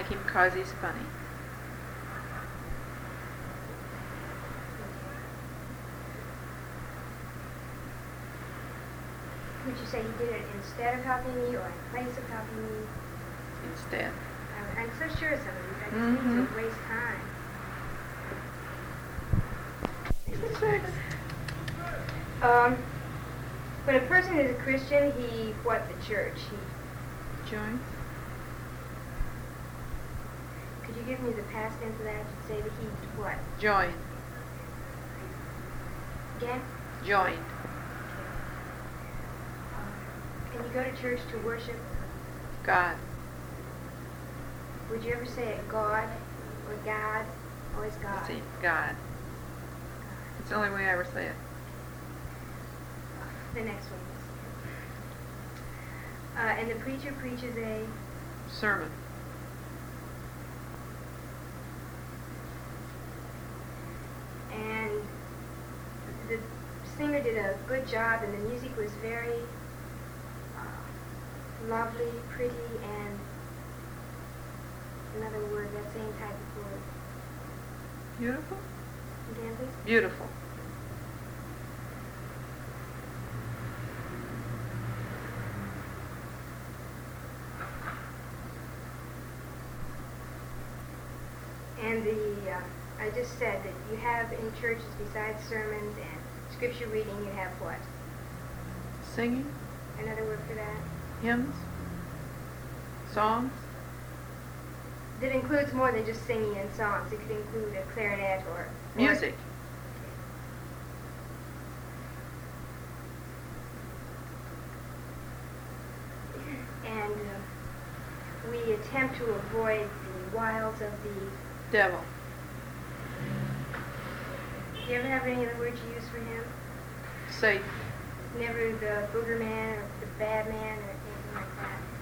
like him because he's funny. Would you say he did it instead of helping me or in place of helping me? Instead. I'm so sure of some of these. I just think it's a waste time. When a person is a Christian, he what the church? He Joins. Could you give me the past tense of that? You'd say that he what? Joined. Again? Joined. Can you go to church to worship? God. Would you ever say it God or God? Always God. See, God. It's the only way I ever say it. The next one. And the preacher preaches a sermon. And the singer did a good job, and the music was very lovely, pretty, and another word, that same type of word. Beautiful? Again, please? Beautiful. And I just said that you have in churches, besides sermons and scripture reading, you have what? Singing. Another word for that? Hymns. Songs. That includes more than just singing and songs. It could include a clarinet or music. And we attempt to avoid the wiles of the devil. Do you ever have any other words you use for him? Satan. Never the booger man or the bad man or anything like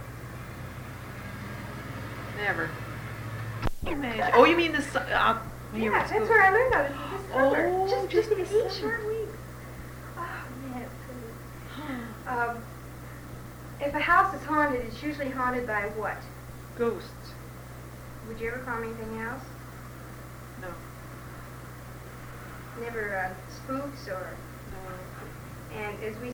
that? Never. Oh, you mean the... yeah, that's where I learned about it this summer. Oh, just this 8 summer. short weeks. Oh, man, it's pretty. If a house is haunted, it's usually haunted by what? Ghosts. Would you ever call them anything else? No. Never spooks or... No. And as we